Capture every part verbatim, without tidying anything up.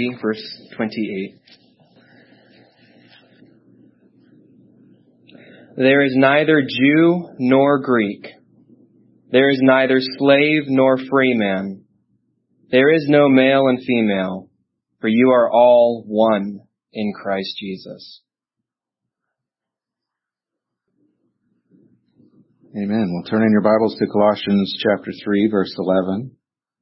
verse twenty-eight. There is neither Jew nor Greek. There is neither slave nor free man. There is no male and female, for you are all one in Christ Jesus. Amen. We'll turn in your Bibles to Colossians chapter three, verse eleven.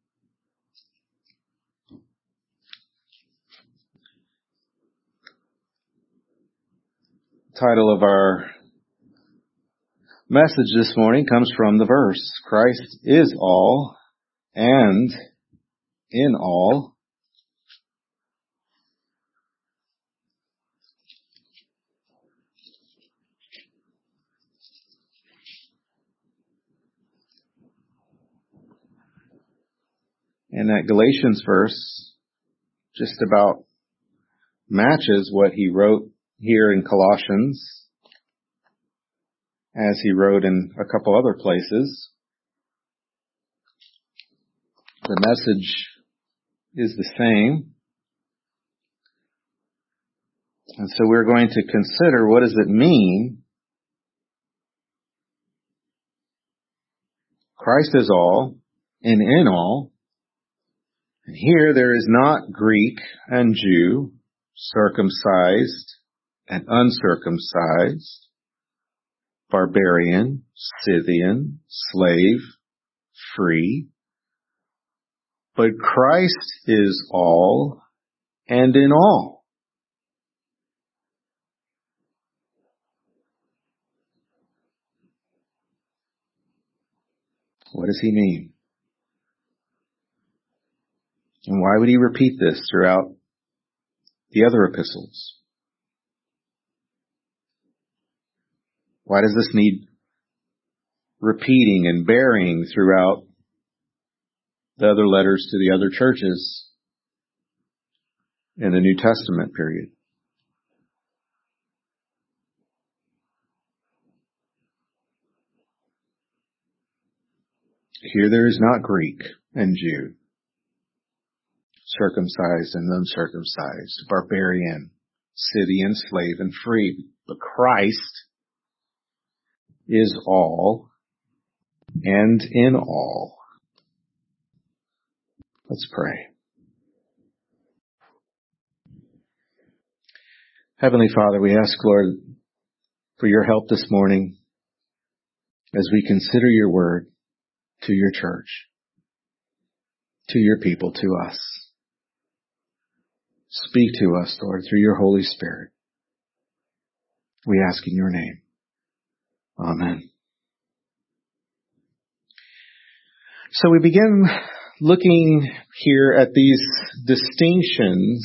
The title of our message this morning comes from the verse, Christ is all and in all. And that Galatians verse just about matches what he wrote here in Colossians, as he wrote in a couple other places. The message is the same. And so we're going to consider, what does it mean? Christ is all and in all. And here there is not Greek and Jew, circumcised and uncircumcised, barbarian, Scythian, slave, free. But Christ is all and in all. What does he mean? And why would he repeat this throughout the other epistles? Why does this need repeating and bearing throughout the other letters to the other churches in the New Testament period? Here there is not Greek and Jew, circumcised and uncircumcised, barbarian, Scythian, slave, and free. But Christ is all and in all. Let's pray. Heavenly Father, we ask, Lord, for your help this morning as we consider your word to your church, to your people, to us. Speak to us, Lord, through your Holy Spirit. We ask in your name. Amen. So we begin looking here at these distinctions,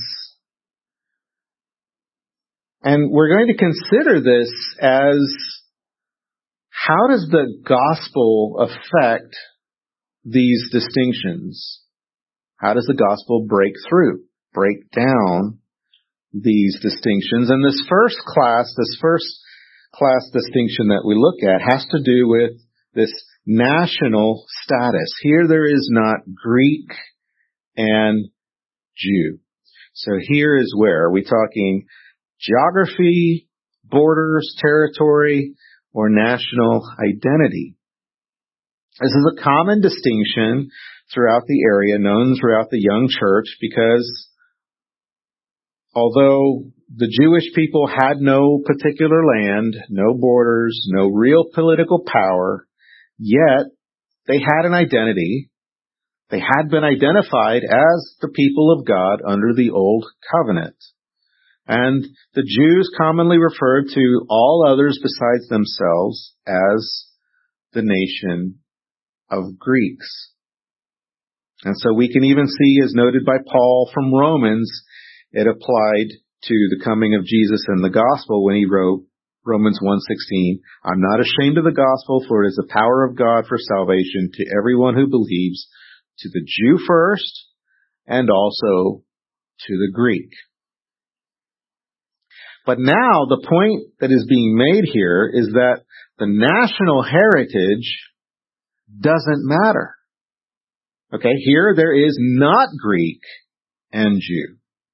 and we're going to consider this as, how does the gospel affect these distinctions? How does the gospel break through, break down these distinctions? And this first class, this first class distinction that we look at has to do with this national status. Here there is not Greek and Jew. So here is where, are we talking geography, borders, territory, or national identity? This is a common distinction throughout the area, known throughout the young church, because although the Jewish people had no particular land, no borders, no real political power, yet they had an identity. They had been identified as the people of God under the Old Covenant. And the Jews commonly referred to all others besides themselves as the nation of Greeks. And so we can even see, as noted by Paul from Romans, it applied to the coming of Jesus and the gospel when he wrote Romans one sixteen, I'm not ashamed of the gospel, for it is the power of God for salvation to everyone who believes, to the Jew first, and also to the Greek. But now the point that is being made here is that the national heritage doesn't matter. Okay, here there is not Greek and Jew.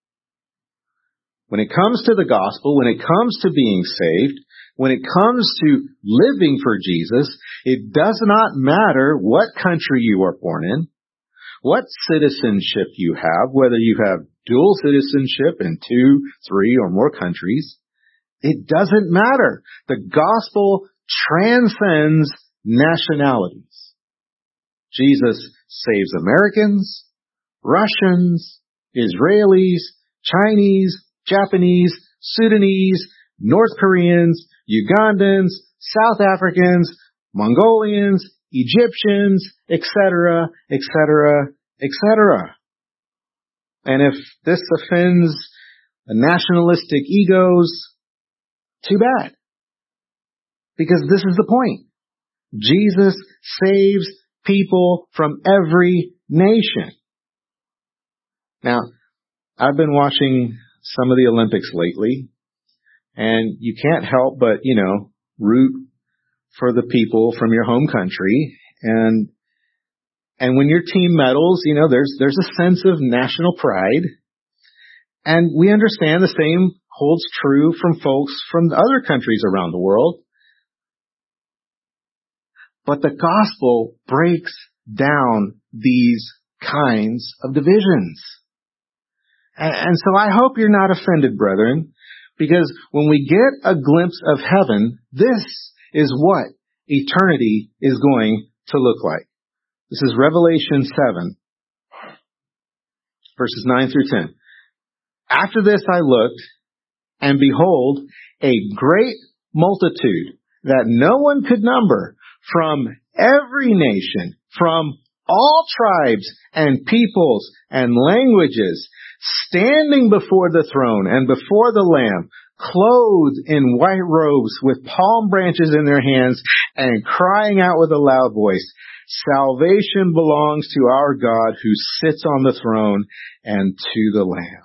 When it comes to the gospel, when it comes to being saved, when it comes to living for Jesus, it does not matter what country you are born in, what citizenship you have, whether you have dual citizenship in two, three, or more countries. It doesn't matter. The gospel transcends nationalities. Jesus saves Americans, Russians, Israelis, Chinese, Japanese, Sudanese, North Koreans, Ugandans, South Africans, Mongolians, Egyptians, et cetera, et cetera, et cetera. And if this offends nationalistic egos, too bad. Because this is the point. Jesus saves people from every nation. Now, I've been watching some of the Olympics lately, and you can't help but, you know, root for the people from your home country. And and when your team medals, you know, there's there's a sense of national pride. And we understand the same holds true from folks from the other countries around the world. But the gospel breaks down these kinds of divisions. And, and so I hope you're not offended, brethren, because when we get a glimpse of heaven, this is what eternity is going to look like. This is Revelation seven, verses nine through ten. After this I looked, and behold, a great multitude that no one could number, from every nation, from all tribes and peoples and languages, standing before the throne and before the Lamb, clothed in white robes with palm branches in their hands, and crying out with a loud voice, "Salvation belongs to our God who sits on the throne and to the Lamb."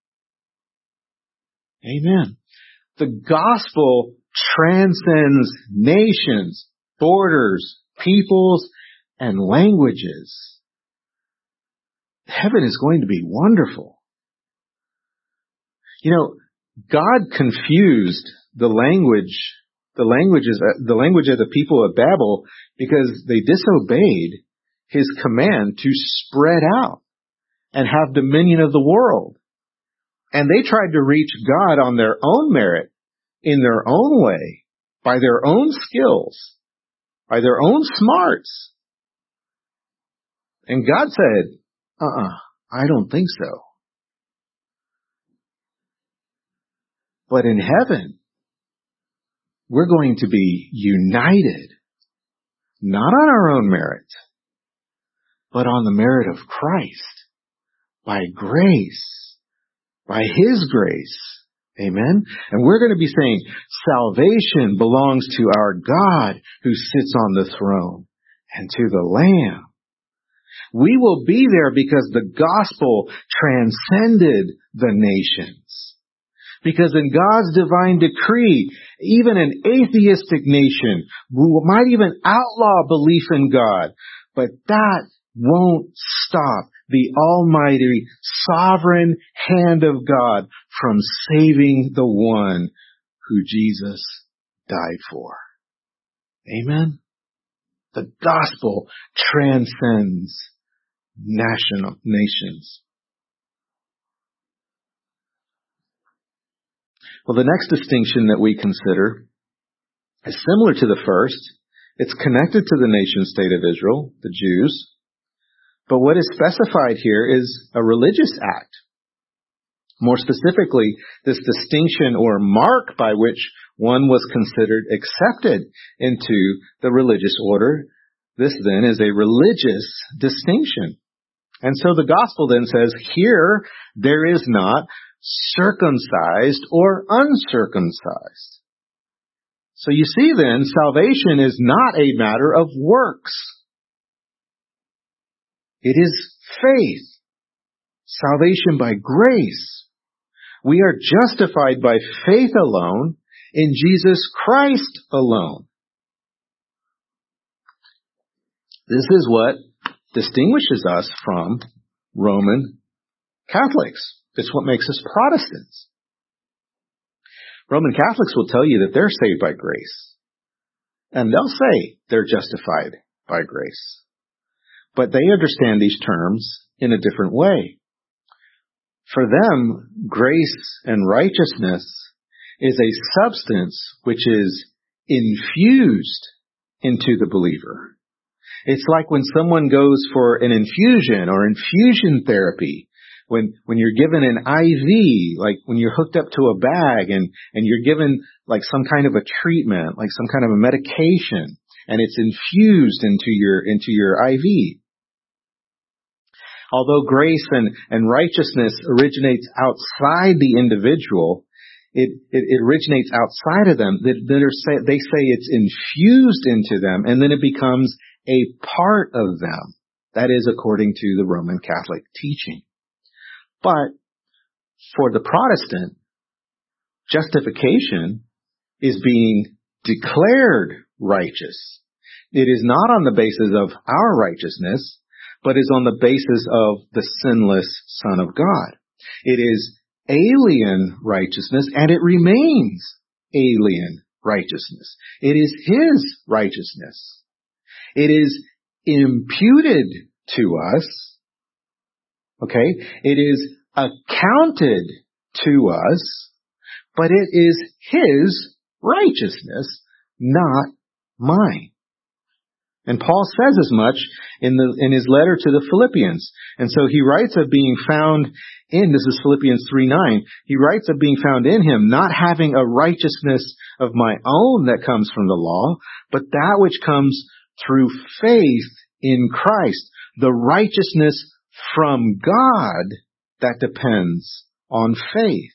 Amen. The gospel transcends nations, borders, peoples, and languages. Heaven is going to be wonderful. You know, God confused the language, the languages, the language of the people of Babel because they disobeyed His command to spread out and have dominion of the world. And they tried to reach God on their own merit, in their own way, by their own skills, by their own smarts. And God said, uh-uh, I don't think so. But in heaven, we're going to be united, not on our own merit, but on the merit of Christ, by grace, by His grace. Amen? And we're going to be saying, salvation belongs to our God who sits on the throne and to the Lamb. We will be there because the gospel transcended the nations. Because in God's divine decree, even an atheistic nation might even outlaw belief in God, but that won't stop the almighty sovereign hand of God from saving the one who Jesus died for. Amen? The gospel transcends national nations. Well, the next distinction that we consider is similar to the first. It's connected to the nation state of Israel, the Jews. But what is specified here is a religious act. More specifically, this distinction or mark by which one was considered accepted into the religious order. This then is a religious distinction. And so the gospel then says, here there is not circumcised or uncircumcised. So you see then, salvation is not a matter of works. It is faith. Salvation by grace. We are justified by faith alone in Jesus Christ alone. This is what distinguishes us from Roman Catholics. It's what makes us Protestants. Roman Catholics will tell you that they're saved by grace. And they'll say they're justified by grace. But they understand these terms in a different way. For them, grace and righteousness is a substance which is infused into the believer. It's like when someone goes for an infusion or infusion therapy, when when you're given an I V, like when you're hooked up to a bag and, and you're given like some kind of a treatment, like some kind of a medication, and it's infused into your into your I V. Although grace and, and righteousness originates outside the individual, it, it, it originates outside of them. They, say, they say it's infused into them, and then it becomes a part of them. That is according to the Roman Catholic teaching. But for the Protestant, justification is being declared righteous. It is not on the basis of our righteousness, but is on the basis of the sinless Son of God. It is alien righteousness, and it remains alien righteousness. It is His righteousness. It is imputed to us. Okay? It is accounted to us, but it is His righteousness, not mine. And Paul says as much in the in his letter to the Philippians. And so he writes of being found in, this is Philippians three nine, he writes of being found in Him, not having a righteousness of my own that comes from the law, but that which comes through faith in Christ, the righteousness from God that depends on faith.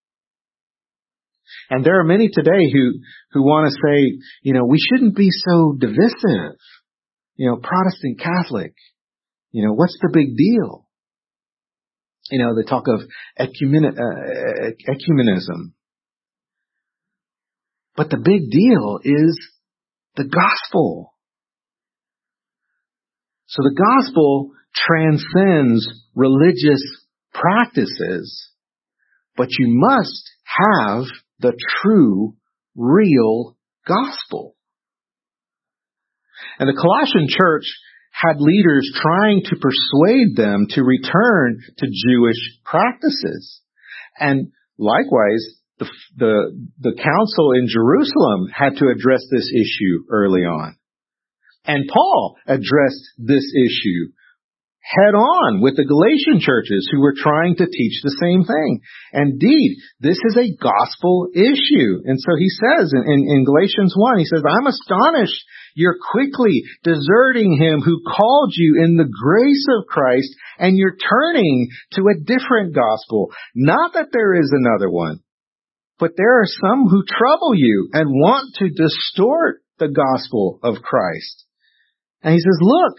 And there are many today who, who want to say, you know, we shouldn't be so divisive. You know, Protestant, Catholic, you know, what's the big deal? You know, they talk of ecumen- uh, ecumenism. But the big deal is the gospel. So the gospel transcends religious practices, but you must have the true, real gospel. And the Colossian church had leaders trying to persuade them to return to Jewish practices. And likewise, the, the, the council in Jerusalem had to address this issue early on. And Paul addressed this issue head on with the Galatian churches who were trying to teach the same thing. Indeed, this is a gospel issue. And so he says in, in, in Galatians one, he says, I'm astonished you're quickly deserting Him who called you in the grace of Christ, and you're turning to a different gospel. Not that there is another one, but there are some who trouble you and want to distort the gospel of Christ. And he says, look,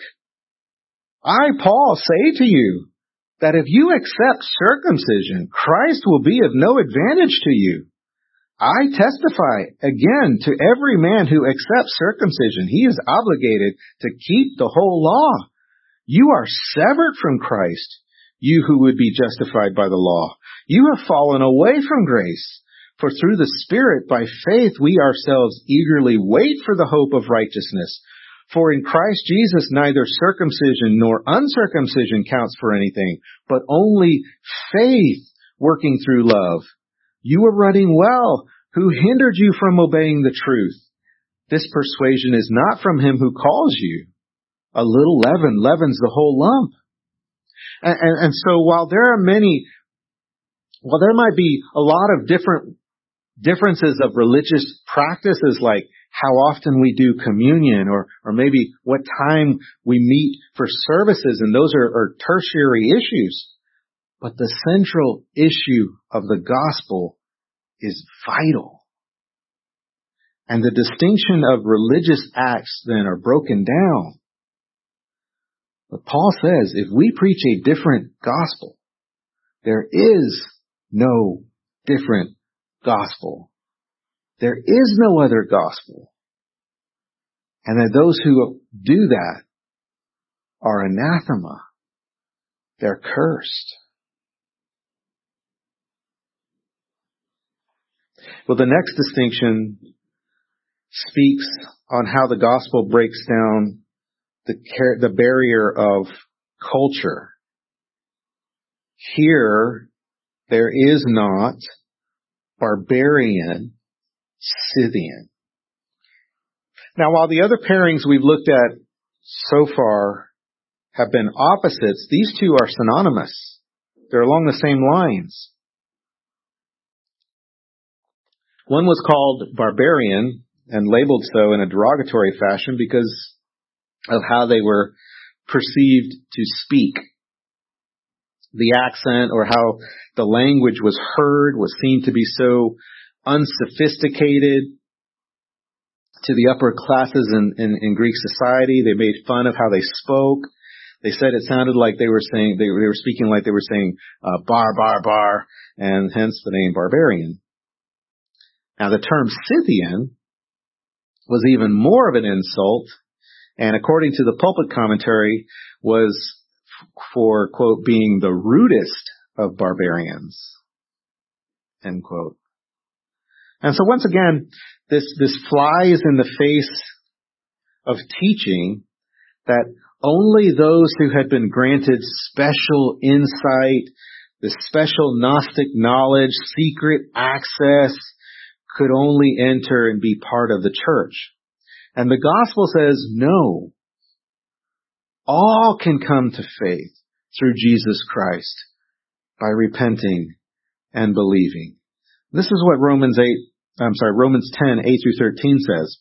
I, Paul, say to you that if you accept circumcision, Christ will be of no advantage to you. I testify again to every man who accepts circumcision, he is obligated to keep the whole law. You are severed from Christ, you who would be justified by the law. You have fallen away from grace, for through the Spirit, by faith, we ourselves eagerly wait for the hope of righteousness. For in Christ Jesus, neither circumcision nor uncircumcision counts for anything, but only faith working through love. You are running well. Who hindered you from obeying the truth? This persuasion is not from Him who calls you. A little leaven leavens the whole lump. And, and, and so while there are many, while there might be a lot of different differences of religious practices, like how often we do communion, or, or maybe what time we meet for services, and those are, are tertiary issues. But the central issue of the gospel is vital. And the distinction of religious acts then are broken down. But Paul says, if we preach a different gospel, there is no different gospel. There is no other gospel. And that those who do that are anathema. They're cursed. Well, the next distinction speaks on how the gospel breaks down the, the barrier of culture. Here, there is not barbarian, Scythian. Now, while the other pairings we've looked at so far have been opposites, these two are synonymous. They're along the same lines. One was called barbarian and labeled so in a derogatory fashion because of how they were perceived to speak. The accent or how the language was heard was seen to be so unsophisticated to the upper classes in, in, in Greek society. They made fun of how they spoke. They said it sounded like they were saying, they were, they were speaking like they were saying, uh, bar, bar, bar, and hence the name barbarian. Now the term Scythian was even more of an insult, and according to the pulpit commentary, was for, quote, being the rudest of barbarians, end quote. And so once again, this, this flies in the face of teaching that only those who had been granted special insight, the special Gnostic knowledge, secret access, could only enter and be part of the church. And the gospel says, no, all can come to faith through Jesus Christ by repenting and believing. This is what Romans eight, I'm sorry, Romans ten, eight through thirteen says.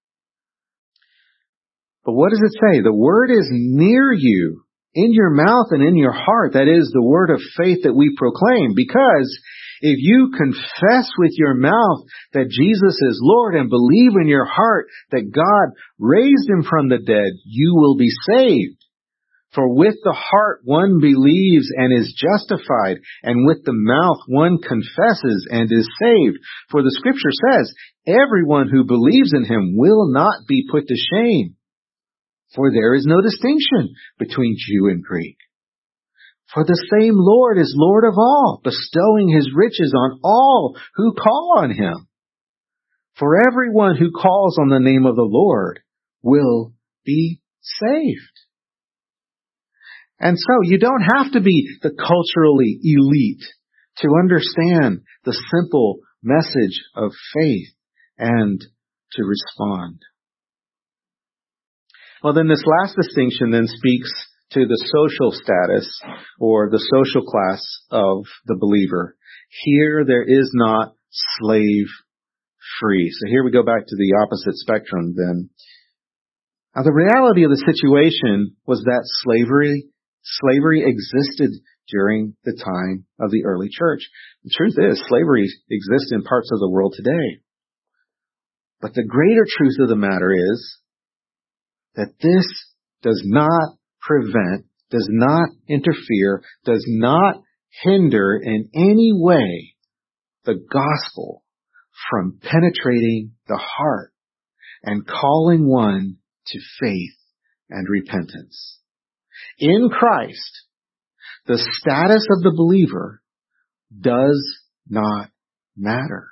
But what does it say? The word is near you, in your mouth and in your heart. That is the word of faith that we proclaim. Because if you confess with your mouth that Jesus is Lord and believe in your heart that God raised him from the dead, you will be saved. For with the heart one believes and is justified, and with the mouth one confesses and is saved. For the scripture says, everyone who believes in him will not be put to shame. For there is no distinction between Jew and Greek. For the same Lord is Lord of all, bestowing his riches on all who call on him. For everyone who calls on the name of the Lord will be saved. And so you don't have to be the culturally elite to understand the simple message of faith and to respond. Well, then this last distinction then speaks to the social status or the social class of the believer. Here there is not slave free. So here we go back to the opposite spectrum then. Now the reality of the situation was that slavery, slavery existed during the time of the early church. The truth is, slavery exists in parts of the world today. But the greater truth of the matter is that this does not prevent, does not interfere, does not hinder in any way the gospel from penetrating the heart and calling one to faith and repentance. In Christ, the status of the believer does not matter.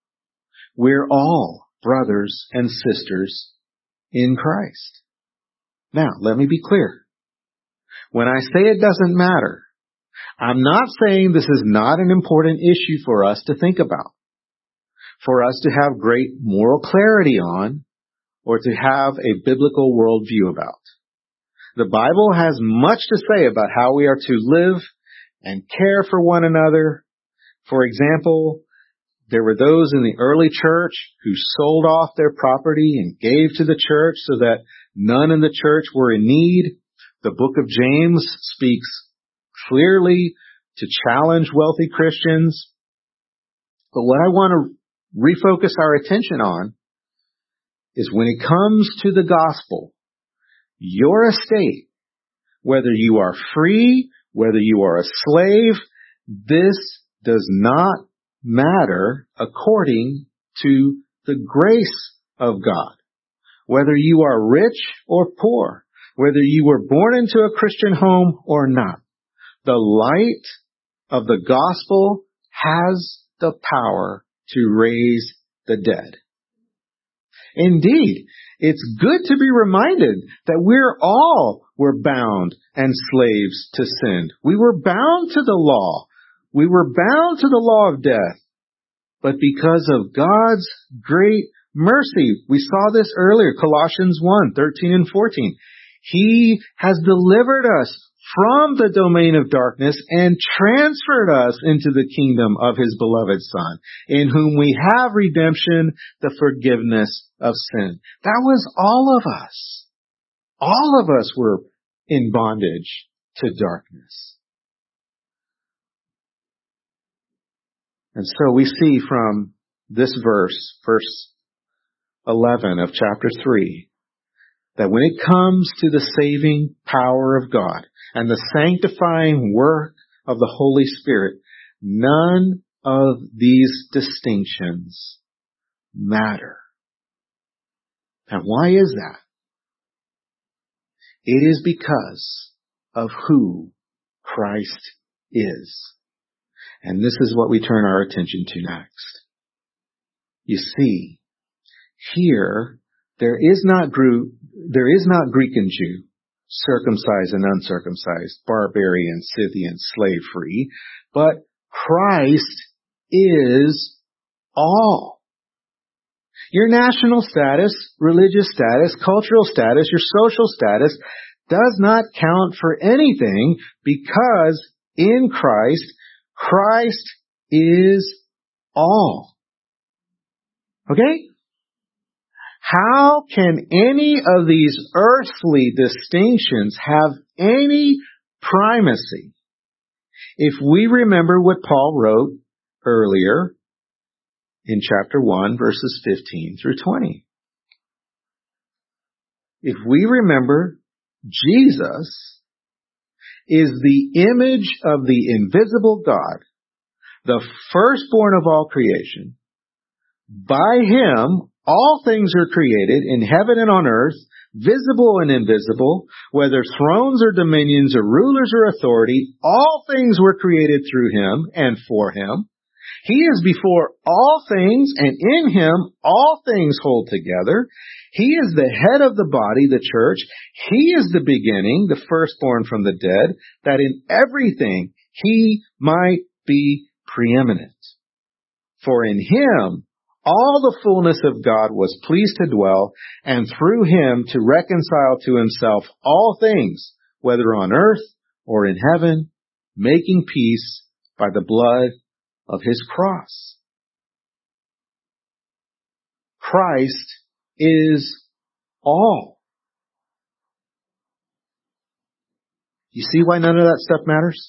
We're all brothers and sisters in Christ. Now, let me be clear. When I say it doesn't matter, I'm not saying this is not an important issue for us to think about, for us to have great moral clarity on, or to have a biblical worldview about. The Bible has much to say about how we are to live and care for one another. For example, there were those in the early church who sold off their property and gave to the church so that none in the church were in need. The book of James speaks clearly to challenge wealthy Christians. But what I want to refocus our attention on is when it comes to the gospel, your estate, whether you are free, whether you are a slave, this does not matter according to the grace of God. Whether you are rich or poor, whether you were born into a Christian home or not, the light of the gospel has the power to raise the dead. Indeed, it's good to be reminded that we're all were bound and slaves to sin. We were bound to the law. We were bound to the law of death. But because of God's great mercy, we saw this earlier, Colossians one, thirteen and fourteen. He has delivered us from the domain of darkness and transferred us into the kingdom of His beloved Son, in whom we have redemption, the forgiveness of sin. That was all of us. All of us were in bondage to darkness. And so we see from this verse, verse eleven of chapter three, that when it comes to the saving power of God and the sanctifying work of the Holy Spirit, none of these distinctions matter. And why is that? It is because of who Christ is. And this is what we turn our attention to next. You see, here, there is not Greek, there is not Greek and Jew, circumcised and uncircumcised, barbarian, Scythian, slave-free, but Christ is all. Your national status, religious status, cultural status, your social status does not count for anything, because in Christ, Christ is all. Okay? How can any of these earthly distinctions have any primacy if we remember what Paul wrote earlier in chapter one, verses fifteen through twenty? If we remember, Jesus is the image of the invisible God, the firstborn of all creation. By Him, all things are created in heaven and on earth, visible and invisible, whether thrones or dominions or rulers or authority, all things were created through Him and for Him. He is before all things, and in Him all things hold together. He is the head of the body, the church. He is the beginning, the firstborn from the dead, that in everything He might be preeminent. For in Him all the fullness of God was pleased to dwell, and through Him to reconcile to Himself all things, whether on earth or in heaven, making peace by the blood of His cross. Christ is all. You see why none of that stuff matters?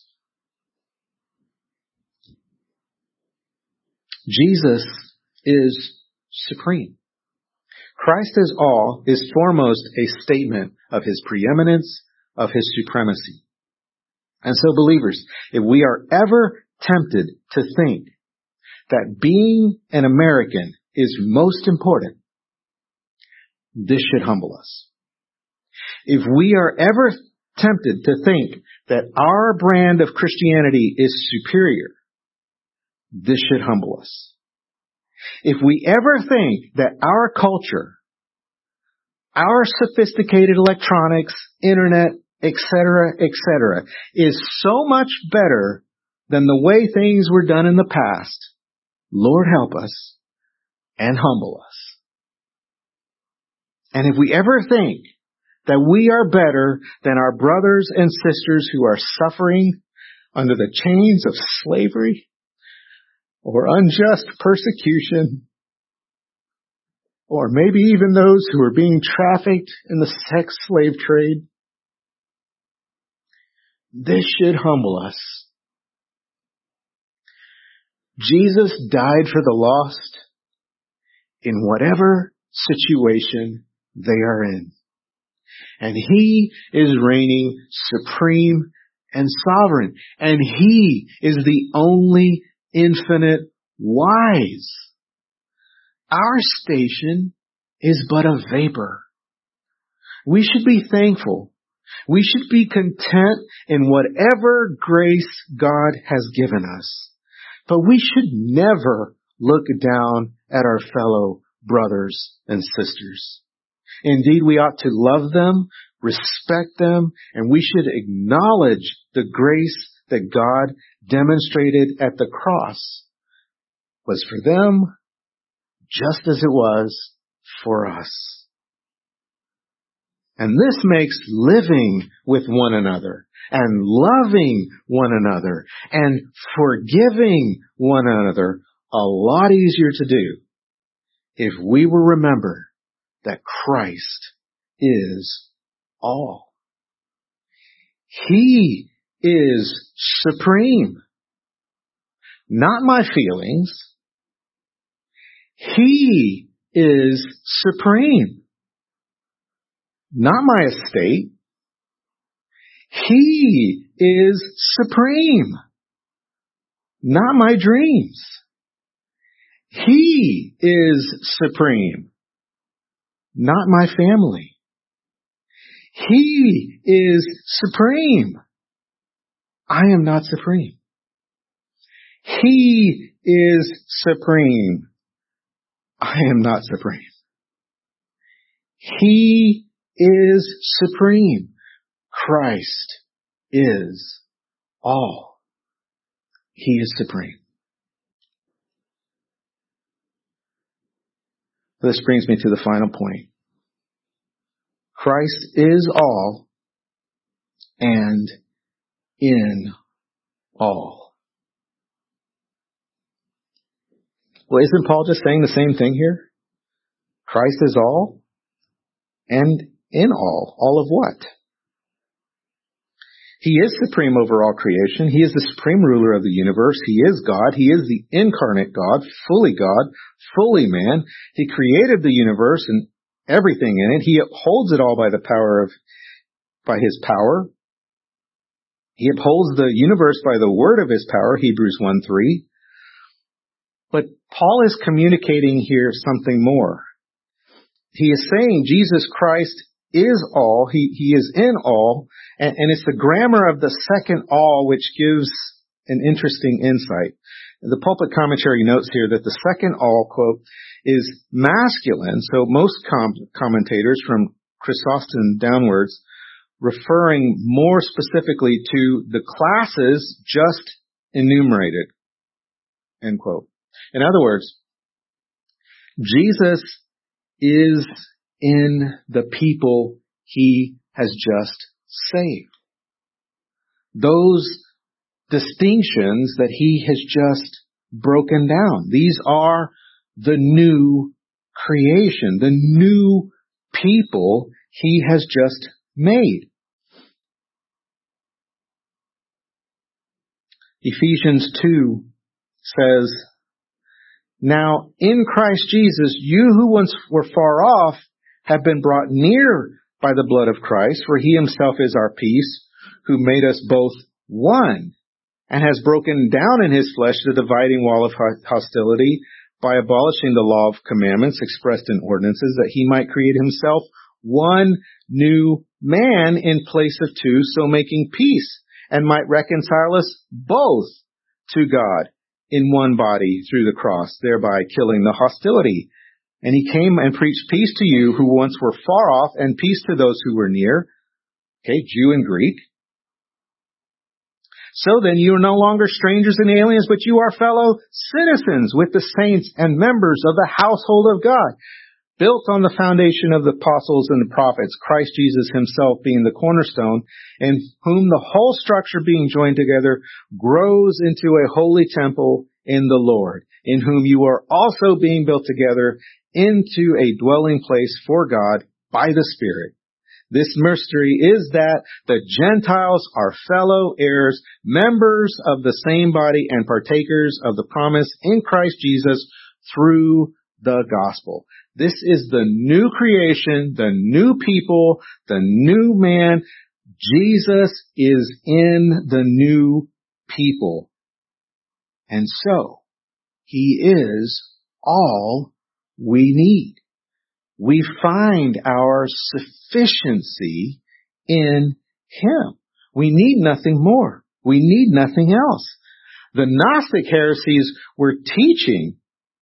Jesus is supreme. Christ is all is foremost a statement of His preeminence, of His supremacy. And so, believers, if we are ever tempted to think that being an American is most important, this should humble us. If we are ever tempted to think that our brand of Christianity is superior, this should humble us. If we ever think that our culture, our sophisticated electronics, internet, et cetera, et cetera, is so much better than the way things were done in the past, Lord help us and humble us. And if we ever think that we are better than our brothers and sisters who are suffering under the chains of slavery or unjust persecution, or maybe even those who are being trafficked in the sex slave trade, this should humble us. Jesus died for the lost in whatever situation they are in. And He is reigning supreme and sovereign. And He is the only infinite wise. Our station is but a vapor. We should be thankful. We should be content in whatever grace God has given us. But we should never look down at our fellow brothers and sisters. Indeed, we ought to love them, respect them, and we should acknowledge the grace that God demonstrated at the cross was for them just as it was for us. And this makes living with one another and loving one another and forgiving one another a lot easier to do if we will remember that Christ is all. He is supreme. Not my feelings. He is supreme. Not my estate. He is supreme. Not my dreams. He is supreme. Not my family. He is supreme. I am not supreme. He is supreme. I am not supreme. He is supreme. Christ is all. He is supreme. This brings me to the final point. Christ is all and in all. Well, isn't Paul just saying the same thing here? Christ is all and in all. All of what? He is supreme over all creation. He is the supreme ruler of the universe. He is God. He is the incarnate God, fully God, fully man. He created the universe and everything in it. He upholds it all by the power of, by His power. He upholds the universe by the word of His power, Hebrews one three. But Paul is communicating here something more. He is saying Jesus Christ is all. He, he is in all. And, and it's the grammar of the second all which gives an interesting insight. The Pulpit Commentary notes here that the second all, quote, is masculine. So most com- commentators from Chrysostom downwards referring more specifically to the classes just enumerated, end quote. In other words, Jesus is in the people He has just saved. Those distinctions that He has just broken down. These are the new creation, the new people He has just made. Ephesians two says, now in Christ Jesus, you who once were far off have been brought near by the blood of Christ, for He Himself is our peace, who made us both one, and has broken down in His flesh the dividing wall of hostility by abolishing the law of commandments expressed in ordinances, that He might create Himself one new man in place of two, so making peace, and might reconcile us both to God in one body through the cross, thereby killing the hostility. And He came and preached peace to you who once were far off, and peace to those who were near. Okay, Jew and Greek. So then you are no longer strangers and aliens, but you are fellow citizens with the saints and members of the household of God, built on the foundation of the apostles and the prophets, Christ Jesus Himself being the cornerstone, in whom the whole structure being joined together grows into a holy temple in the Lord, in whom you are also being built together into a dwelling place for God by the Spirit. This mystery is that the Gentiles are fellow heirs, members of the same body, and partakers of the promise in Christ Jesus through the gospel. This is the new creation, the new people, the new man. Jesus is in the new people. And so, He is all we need. We find our sufficiency in Him. We need nothing more. We need nothing else. The Gnostic heresies were teaching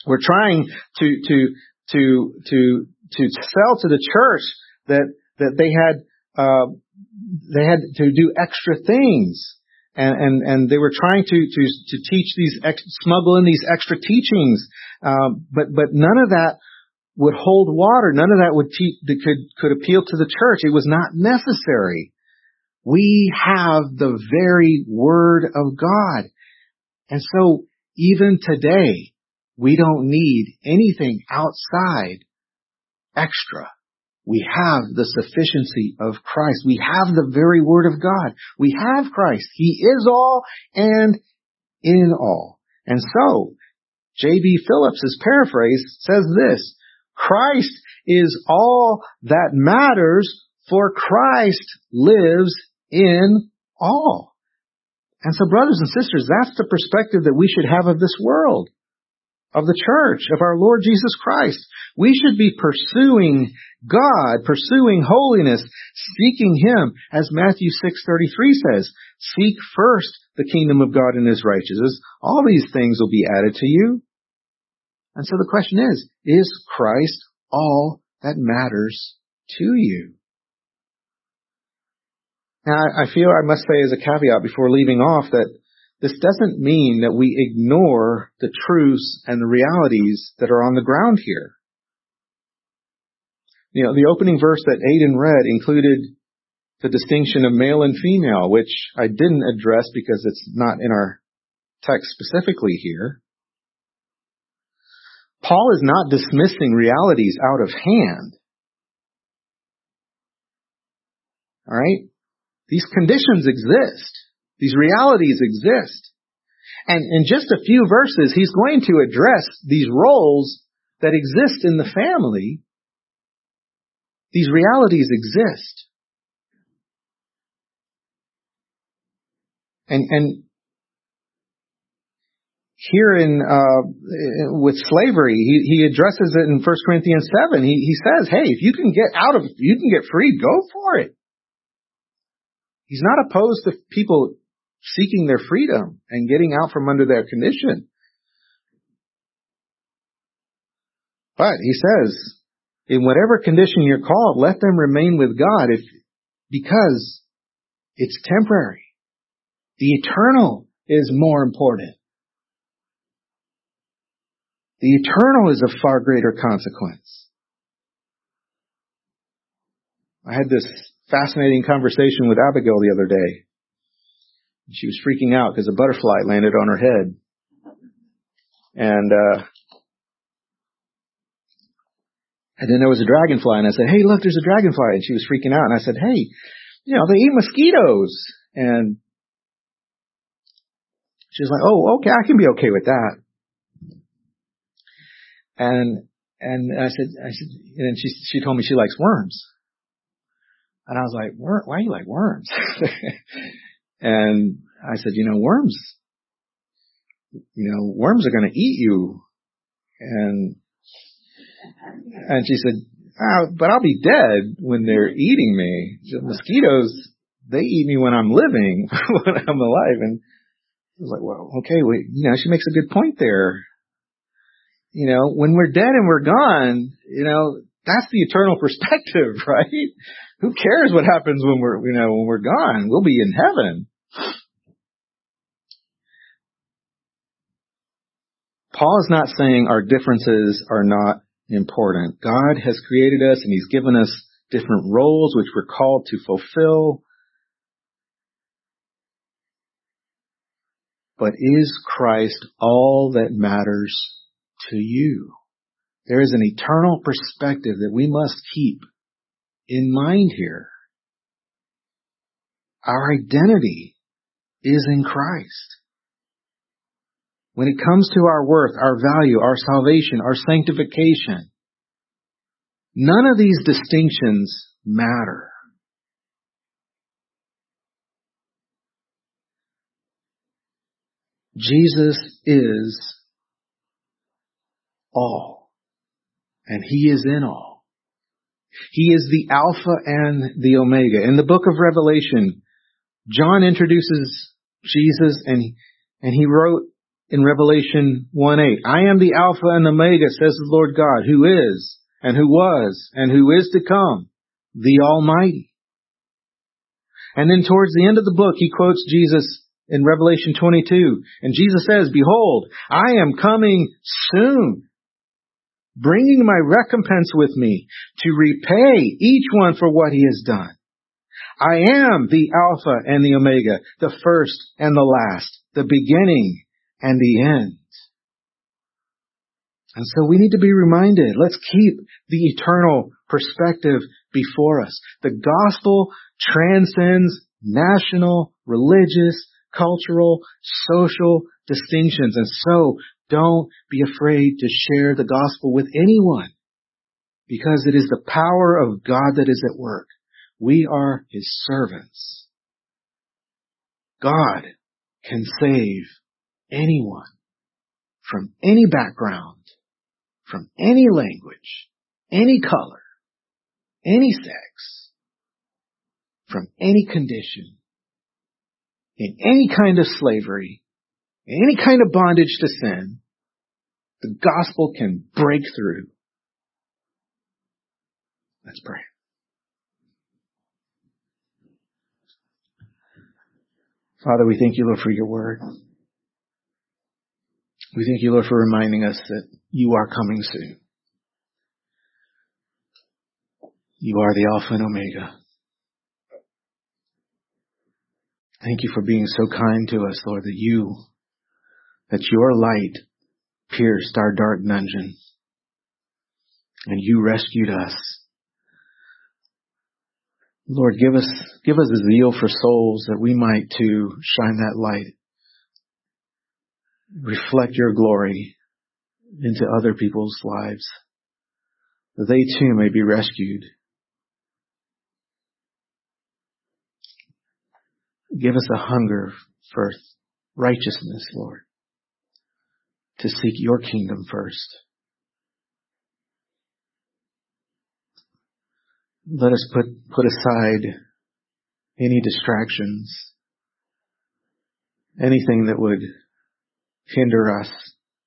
were trying to, to, to, to, to sell to the church that, that they had, uh, they had to do extra things. And, and, and they were trying to, to, to teach these, ex, smuggle in these extra teachings. Um, but, but none of that would hold water. None of that would te- that could, could appeal to the church. It was not necessary. We have the very Word of God. And so even today, we don't need anything outside extra. We have the sufficiency of Christ. We have the very Word of God. We have Christ. He is all and in all. And so, J B. Phillips' paraphrase says this: Christ is all that matters, for Christ lives in all. And so, brothers and sisters, that's the perspective that we should have of this world, of the church, of our Lord Jesus Christ. We should be pursuing God, pursuing holiness, seeking Him, as Matthew six thirty-three says, seek first the kingdom of God and His righteousness. All these things will be added to you. And so the question is, is Christ all that matters to you? Now, I feel I must say as a caveat before leaving off that this doesn't mean that we ignore the truths and the realities that are on the ground here. You know, the opening verse that Aidan read included the distinction of male and female, which I didn't address because it's not in our text specifically here. Paul is not dismissing realities out of hand. All right? These conditions exist. These realities exist. And in just a few verses, he's going to address these roles that exist in the family. These realities exist. And, and here in, uh, with slavery, he, he addresses it in First Corinthians seven. He, he says, hey, if you can get out of, you can get freed, go for it. He's not opposed to people seeking their freedom and getting out from under their condition. But he says, in whatever condition you're called, let them remain with God, if, because it's temporary. The eternal is more important. The eternal is of far greater consequence. I had this fascinating conversation with Abigail the other day. She was freaking out because a butterfly landed on her head. And, uh, and then there was a dragonfly, and I said, hey, look, there's a dragonfly. And she was freaking out. And I said, hey, you know, they eat mosquitoes. And she was like, oh, okay, I can be okay with that. And, and I said, I said, and then she, she told me she likes worms. And I was like, why do you like worms? And I said, you know, worms, you know, worms are going to eat you. And, and she said, oh, but I'll be dead when they're eating me. The mosquitoes, they eat me when I'm living, when I'm alive. And I was like, well, okay, well, you know, she makes a good point there. You know, when we're dead and we're gone, you know, that's the eternal perspective, right? Who cares what happens when we're, you know, when we're gone? We'll be in heaven. Paul is not saying our differences are not important. God has created us and He's given us different roles which we're called to fulfill. But is Christ all that matters to you? There is an eternal perspective that we must keep in mind here. Our identity is in Christ. When it comes to our worth, our value, our salvation, our sanctification, none of these distinctions matter. Jesus is all, and He is in all. He is the Alpha and the Omega. In the book of Revelation, John introduces Jesus, and he, and he wrote in Revelation one eight. I am the Alpha and Omega, says the Lord God, who is, and who was, and who is to come, the Almighty. And then towards the end of the book, he quotes Jesus in Revelation twenty-two. And Jesus says, behold, I am coming soon, bringing my recompense with me to repay each one for what he has done. I am the Alpha and the Omega, the first and the last, the beginning and the end. And so we need to be reminded, let's keep the eternal perspective before us. The gospel transcends national, religious, cultural, social distinctions. And so don't be afraid to share the gospel with anyone, because it is the power of God that is at work. We are his servants. God can save anyone from any background, from any language, any color, any sex, from any condition, in any kind of slavery, in any kind of bondage to sin. The gospel can break through. Let's pray. Father, we thank you, Lord, for your word. We thank you, Lord, for reminding us that you are coming soon. You are the Alpha and Omega. Thank you for being so kind to us, Lord, that you, that your light pierced our dark dungeon and you rescued us. Lord, give us, give us a zeal for souls that we might too shine that light, reflect your glory into other people's lives, that they too may be rescued. Give us a hunger for righteousness, Lord, to seek your kingdom first. Let us put, put aside any distractions, anything that would hinder us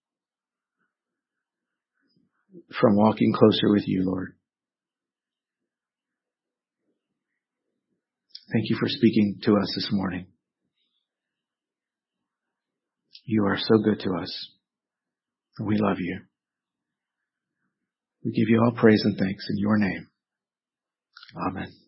from walking closer with you, Lord. Thank you for speaking to us this morning. You are so good to us. We love you. We give you all praise and thanks in your name. Amen.